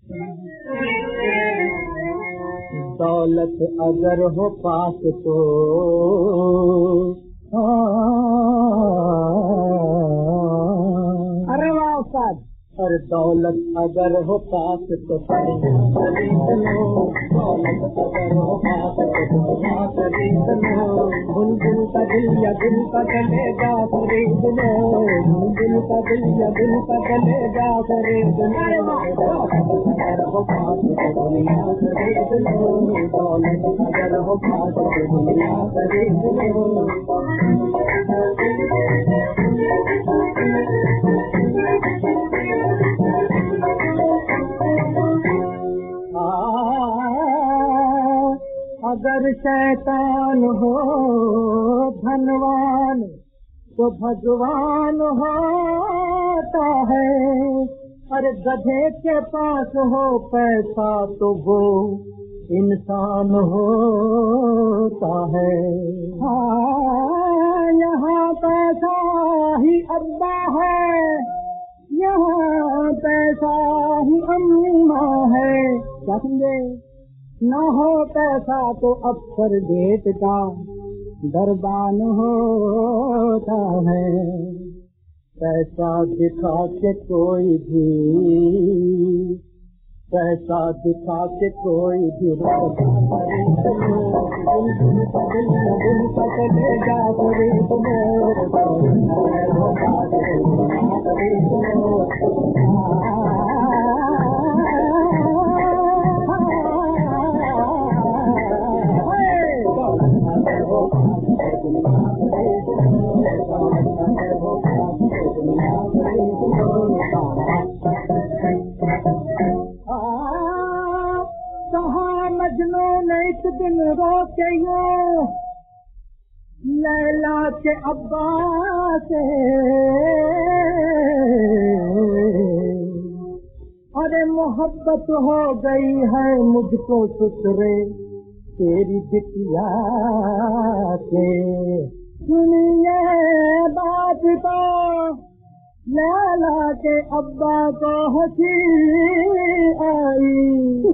दौलत अगर हो पास तो अरे वाह उस्ताद। और दौलत अगर हो पास तो दुनिया खरीद लो, दौलत अगर हो पास तो दुनिया खरीद लो, बुलबुल का दिल या दिल का कलेजा खरीद लो, बुलबुल का दिल या दिल का कलेजा खरीद लो। अगर हो पास तो दुनिया खरीद लो, दौलत अगर हो पास तो दुनिया खरीद लो। अगर शैतान हो धनवान तो भगवान होता है, अरे गधे के पास हो पैसा तो वो इंसान होता है। हाँ, यहाँ पैसा ही अब्बा है, यहाँ पैसा ही अम्मा है। क्या समझे? न हो पैसा तो अफसर गेट का दरबान होता है। पैसा दिखा के कोई भी, पैसा दिखा के कोई भी दिल का चलेगा खरीद मजनू ने एक दिन रोके यूं लैला के अब्बा से, अरे मोहब्बत हो गई है मुझको सुसरे तेरी बिटिया से। सुनिए बात तो लैला के अब्बा को हंसी आई।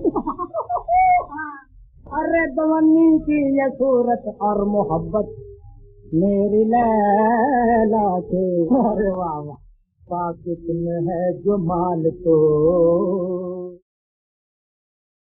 अरे दवन्नी की ये सूरत और मोहब्बत मेरी लैला से। अरे वाह वाह, पाकिट में है जो माल तो